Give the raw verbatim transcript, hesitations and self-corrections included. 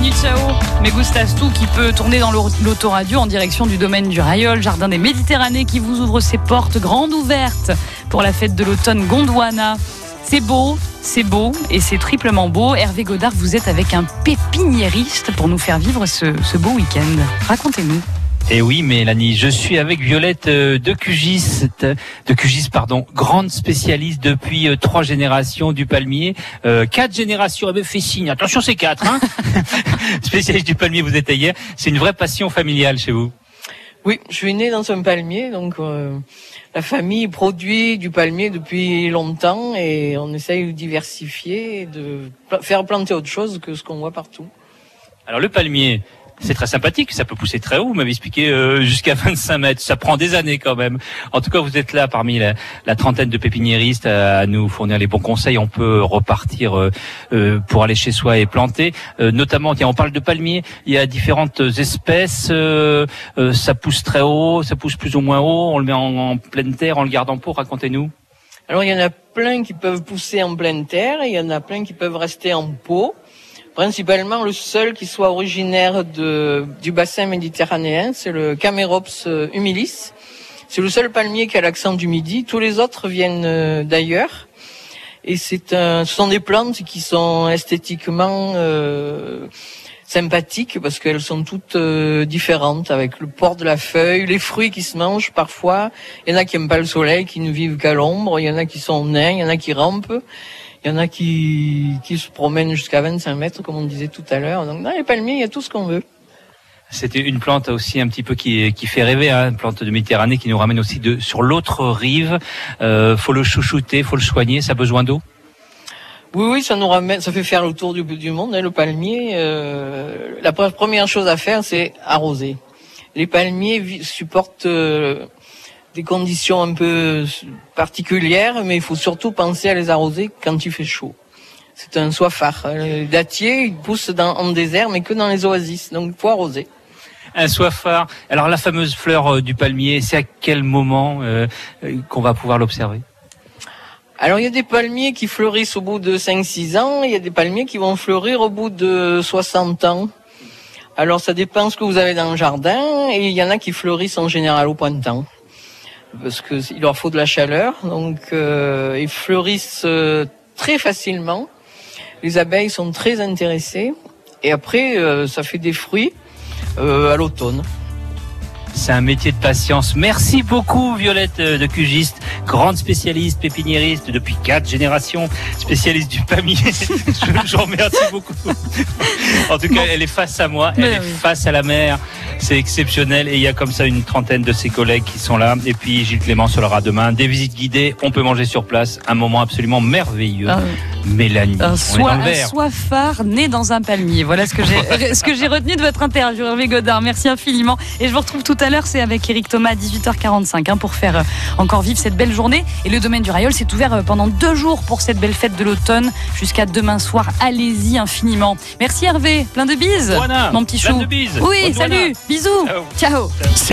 Manu Chao, Me Gustas Tu, qui peut tourner dans l'autoradio en direction du domaine du Rayol, jardin des Méditerranées qui vous ouvre ses portes grandes ouvertes pour la fête de l'automne Gondwana. C'est beau, c'est beau et c'est triplement beau. Hervé Godard, vous êtes avec un pépiniériste pour nous faire vivre ce, ce beau week-end. Racontez-nous. Et oui, Mélanie, je suis avec Violette de Cugis, de Cugis, pardon, grande spécialiste depuis euh, trois générations du palmier, euh, quatre générations. Elle me fait signe. Attention, c'est quatre, hein. Spécialiste du palmier, vous êtes hier. C'est une vraie passion familiale chez vous. Oui, je suis née dans un palmier, donc euh, la famille produit du palmier depuis longtemps et on essaye de diversifier et de faire planter autre chose que ce qu'on voit partout. Alors le palmier, c'est très sympathique, ça peut pousser très haut, vous m'avez expliqué euh, jusqu'à vingt-cinq mètres, ça prend des années quand même. En tout cas, vous êtes là parmi la, la trentaine de pépiniéristes à, à nous fournir les bons conseils. On peut repartir euh, euh, pour aller chez soi et planter. Euh, notamment, tiens, on parle de palmiers, il y a différentes espèces, euh, euh, ça pousse très haut, ça pousse plus ou moins haut, on le met en, en pleine terre, on le garde en pot, racontez-nous. Alors, il y en a plein qui peuvent pousser en pleine terre et il y en a plein qui peuvent rester en pot. Principalement, le seul qui soit originaire de, du bassin méditerranéen, c'est le Camerops humilis. C'est le seul palmier qui a l'accent du Midi. Tous les autres viennent d'ailleurs. Et c'est un, ce sont des plantes qui sont esthétiquement euh, sympathiques parce qu'elles sont toutes euh, différentes, avec le port de la feuille, les fruits qui se mangent parfois. Il y en a qui n'aiment pas le soleil, qui ne vivent qu'à l'ombre. Il y en a qui sont nains, il y en a qui rampent. Il y en a qui, qui se promènent jusqu'à vingt-cinq mètres, comme on disait tout à l'heure. Donc, dans les palmiers, il y a tout ce qu'on veut. C'était une plante aussi un petit peu qui, qui fait rêver, hein, une plante de Méditerranée qui nous ramène aussi de, sur l'autre rive. Euh, faut le chouchouter, faut le soigner, ça a besoin d'eau? Oui, oui, ça nous ramène, ça fait faire le tour du, du monde, hein, le palmier. Euh, la première chose à faire, c'est arroser. Les palmiers supportent, euh, des conditions un peu particulières, mais il faut surtout penser à les arroser quand il fait chaud. C'est un soifard. Le dattier, il pousse dans, en désert, mais que dans les oasis, donc il faut arroser. Un soifard. Alors la fameuse fleur euh, du palmier, c'est à quel moment euh, qu'on va pouvoir l'observer? Alors il y a des palmiers qui fleurissent au bout de cinq six ans, il y a des palmiers qui vont fleurir au bout de soixante ans. Alors ça dépend ce que vous avez dans le jardin, et il y en a qui fleurissent en général au printemps, parce que il leur faut de la chaleur, donc euh, ils fleurissent euh, très facilement. Les abeilles sont très intéressées, et après euh, ça fait des fruits euh, à l'automne. C'est un métier de patience. Merci beaucoup Violette de Cugis, grande spécialiste pépiniériste depuis quatre générations, spécialiste du palmier. Je vous remercie beaucoup. En tout cas, elle est face à moi, elle est face à la mer. C'est exceptionnel et il y a comme ça une trentaine de ses collègues qui sont là. Et puis Gilles Clément sera demain. Des visites guidées, on peut manger sur place. Un moment absolument merveilleux. Ah oui. Mélanie, un, on soi, est dans le un soifard né dans un palmier. Voilà ce que j'ai ce que j'ai retenu de votre interview, Hervé Godard. Merci infiniment. Et je vous retrouve tout à l'heure, c'est avec Eric Thomas à dix-huit heures quarante-cinq hein, pour faire encore vivre cette belle journée. Et le domaine du Rayol, c'est ouvert pendant deux jours pour cette belle fête de l'automne jusqu'à demain soir. Allez-y infiniment. Merci Hervé, plein de bises. Voilà, mon petit chou. Plein de bises. Oui, Bonne salut, journée. bisous. Ciao. Ciao.